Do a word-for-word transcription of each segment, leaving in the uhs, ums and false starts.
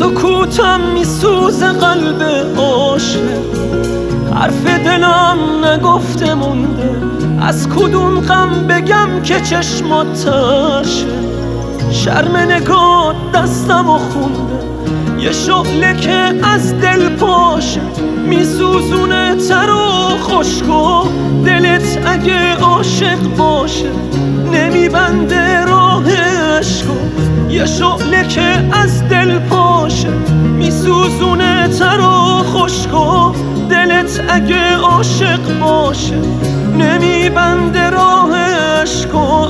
سکوتم میسوز قلب عاشق، حرف دلم نگفته مونده، از کدوم غم بگم که چشمات ترشه. شرم نگاه دستم و خونده، یه شعله که از دل پاشه، میسوزونه تر و خشکو. دلت اگه عاشق باشه نمیبنده راه عشقو. یه شعله که از دل پاشه، میسوزونه تر و خشکو. دلت اگه عاشق باشه نمیبنده راه عشقو.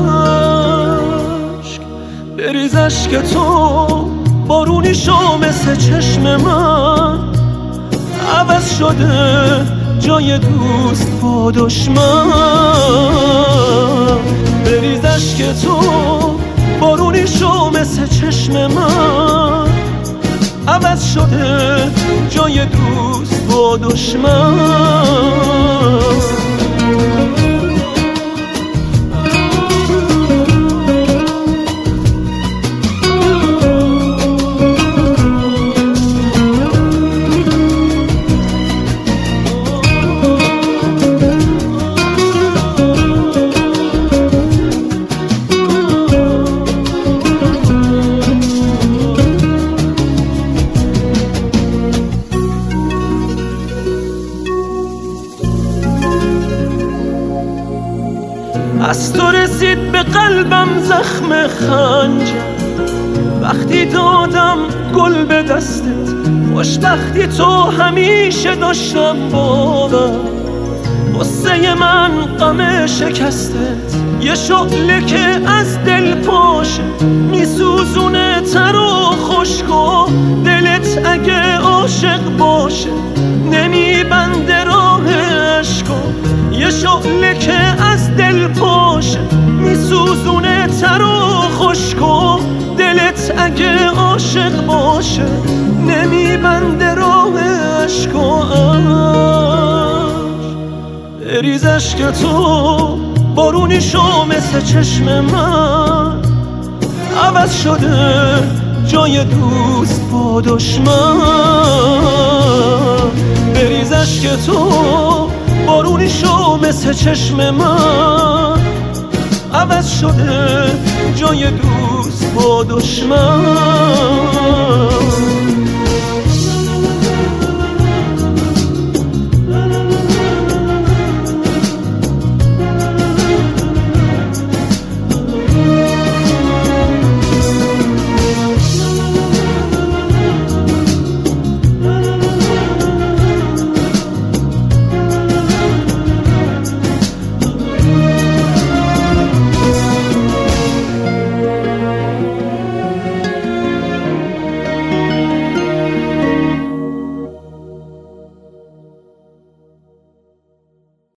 عشق بریز اشک تو بارونی شو مثل چشم من، عوض شده جای دوست با دشمن. بریز اشک تو بارونی شو مثل چشم من، عوض شده جای دوست با دشمن. از تو رسید به قلبم زخم خنجر، وقتی دادم گل به دستت. خوشبختی تو همیشه داشتم باور، قصه من غم شکستت. یه شعله که از دل پاشه، میسوزونه تر و خشکو. دلت اگه عاشق باشه نمیبنده راه عشقو. یه شعله که از دل پاشه، میسوزونه تر و خشکو. دلت اگه عاشق باشه نمیبنده راه عشقو. بریز اشک تو بارونی شو مثل چشم من، عوض شده جای دوست با دشمن. بریز اشک تو بارونی شو مثل چشم من، عوض شده جای دوست با دشمن.